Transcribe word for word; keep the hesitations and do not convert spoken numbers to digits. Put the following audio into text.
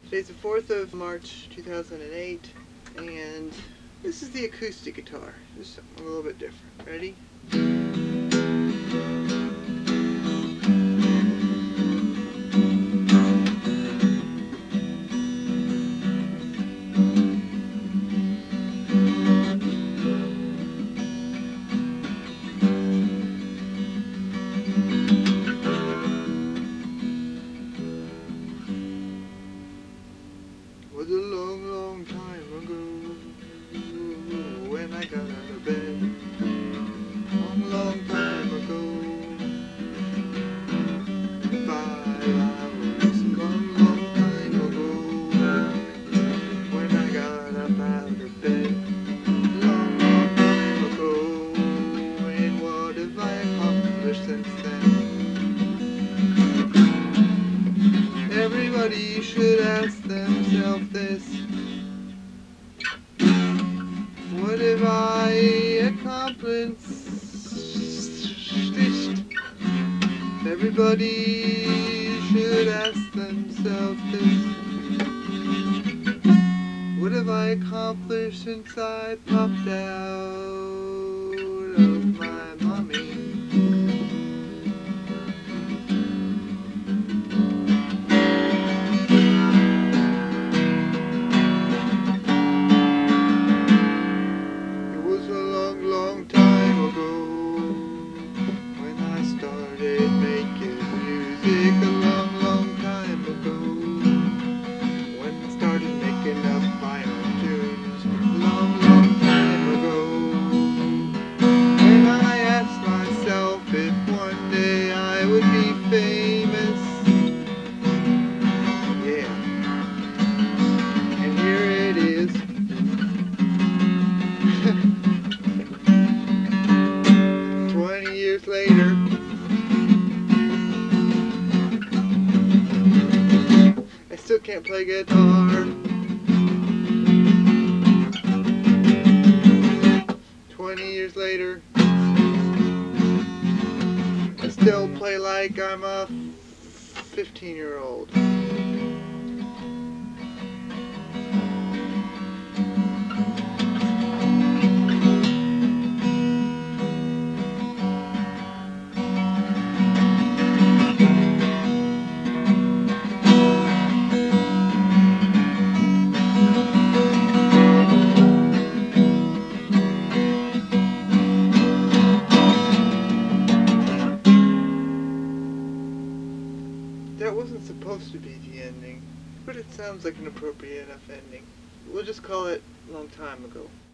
Today's the fourth of March two thousand eight, and this is the acoustic guitar. Just something a little bit different. Ready? Was a long, long time ago when I got out of bed. Long, long time ago. Five hours. Long, long time ago when I got up out of bed. Long, long time ago. And what have I accomplished since then? Everybody should ask themselves this: what have I accomplished? Everybody should ask themselves this: what have I accomplished since I popped out of my mommy? Long time ago when I started making music. A long, long time ago when I started making up my own tunes. A long, long time ago when I asked myself if one day I would be famous. Yeah, and here it is. Twenty years later, I still can't play guitar. Twenty years later, I still play like I'm a fifteen year old. That wasn't supposed to be the ending, but it sounds like an appropriate enough ending. We'll just call it Long Time Ago.